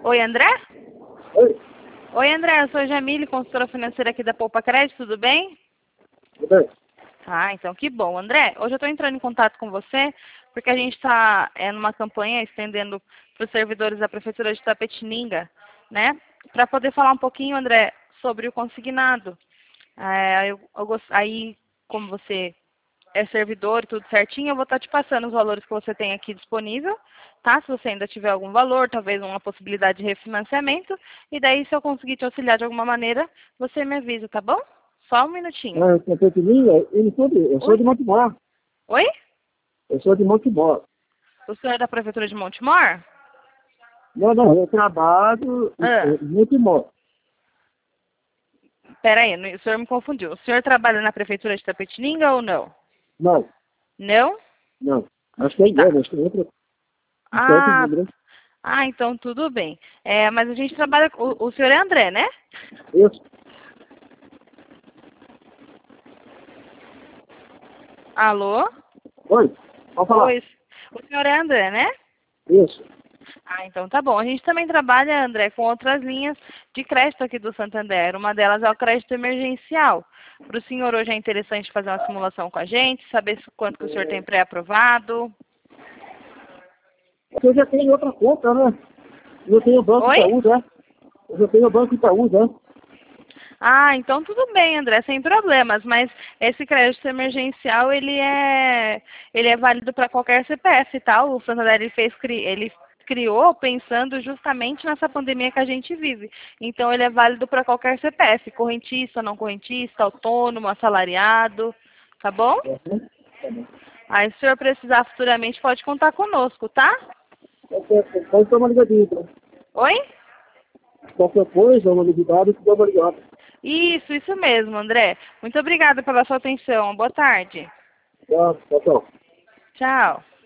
Oi, André? Oi, Oi, André, eu sou a Jamile, consultora financeira aqui da Poupa Crédito, tudo bem? tudo bem? Ah, então que bom. André, hoje eu estou entrando em contato com você porque a gente está numa campanha estendendo para os servidores da Prefeitura de Itapetininga, né? Para poder falar um pouquinho, André, sobre o consignado. Aí, como você é servidor e tudo certinho, eu vou estar te passando os valores que você tem aqui disponível, tá? Se você ainda tiver algum valor, talvez uma possibilidade de refinanciamento, e daí se eu conseguir te auxiliar de alguma maneira, você me avisa, tá bom? Só um minutinho. Ah, eu Petininha, eu sou Oi? de Montemor. Oi? Eu sou de Montemor. O senhor é da Prefeitura de Montemor? Não, eu trabalho Ah, em Montemor. peraí, o senhor me confundiu. O senhor trabalha na Prefeitura de Itapetininga ou não? Não, Não? não. Acho que é engano, Tá. acho que é outra. Acho que é outro Ah, número. então tudo bem. Mas a gente trabalha. O senhor é André, né? Isso. Alô? Oi, pode falar. Oi. O senhor é André, né? Isso. Ah, então tá bom. A gente também trabalha, André, com outras linhas de crédito aqui do Santander. Uma delas é o crédito emergencial. Para o senhor hoje é interessante fazer uma simulação com a gente, saber quanto que o senhor tem pré-aprovado. Eu já tenho outra conta, né? Eu tenho o Banco Oi? Itaú, né? Eu já tenho o Banco Itaú, né? Ah, então tudo bem, André, sem problemas. Mas esse crédito emergencial, ele é válido para qualquer CPF, tá? O Santander, ele criou pensando justamente nessa pandemia que a gente vive. Então, ele é válido para qualquer CPF, correntista, não correntista, autônomo, assalariado, tá bom? Uhum. Tá bom. Aí, se o senhor precisar futuramente, pode contar conosco, tá? Pode dar uma ligadinha, então. Oi? Qualquer coisa, uma novidade, dá uma ligada. Isso mesmo, André. Muito obrigada pela sua atenção. Boa tarde. Tá, tchau. Tchau.